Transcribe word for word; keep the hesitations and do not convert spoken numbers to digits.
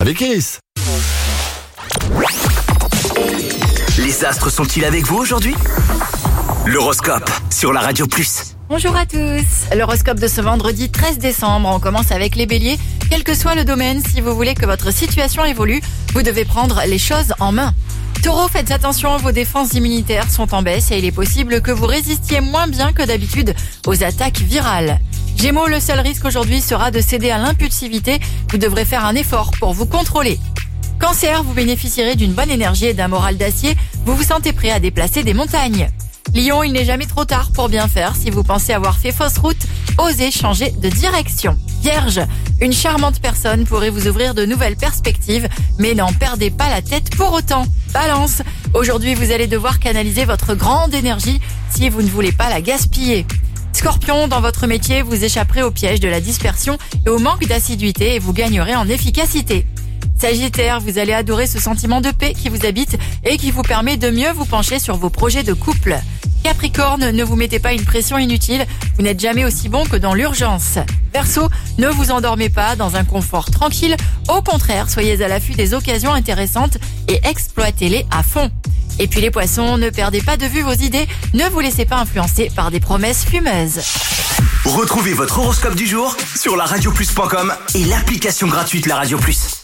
avec Iris. Les astres sont-ils avec vous aujourd'hui? L'horoscope sur la Radio Plus. Bonjour à tous. L'horoscope de ce vendredi treize décembre. On commence avec les béliers. Quel que soit le domaine, si vous voulez que votre situation évolue, vous devez prendre les choses en main. Taureau, faites attention, vos défenses immunitaires sont en baisse et il est possible que vous résistiez moins bien que d'habitude aux attaques virales. Gémeaux, le seul risque aujourd'hui sera de céder à l'impulsivité. Vous devrez faire un effort pour vous contrôler. Cancer, vous bénéficierez d'une bonne énergie et d'un moral d'acier. Vous vous sentez prêt à déplacer des montagnes. Lion, il n'est jamais trop tard pour bien faire. Si vous pensez avoir fait fausse route, osez changer de direction. Vierge, une charmante personne pourrait vous ouvrir de nouvelles perspectives, mais n'en perdez pas la tête pour autant. Balance, aujourd'hui vous allez devoir canaliser votre grande énergie si vous ne voulez pas la gaspiller. Scorpion, dans votre métier, vous échapperez au piège de la dispersion et au manque d'assiduité et vous gagnerez en efficacité. Sagittaire, vous allez adorer ce sentiment de paix qui vous habite et qui vous permet de mieux vous pencher sur vos projets de couple. Capricorne, ne vous mettez pas une pression inutile, vous n'êtes jamais aussi bon que dans l'urgence. Verseau, ne vous endormez pas dans un confort tranquille, au contraire, soyez à l'affût des occasions intéressantes et exploitez-les à fond. Et puis les poissons, ne perdez pas de vue vos idées, ne vous laissez pas influencer par des promesses fumeuses. Retrouvez votre horoscope du jour sur la radio plus point com et l'application gratuite La Radio Plus.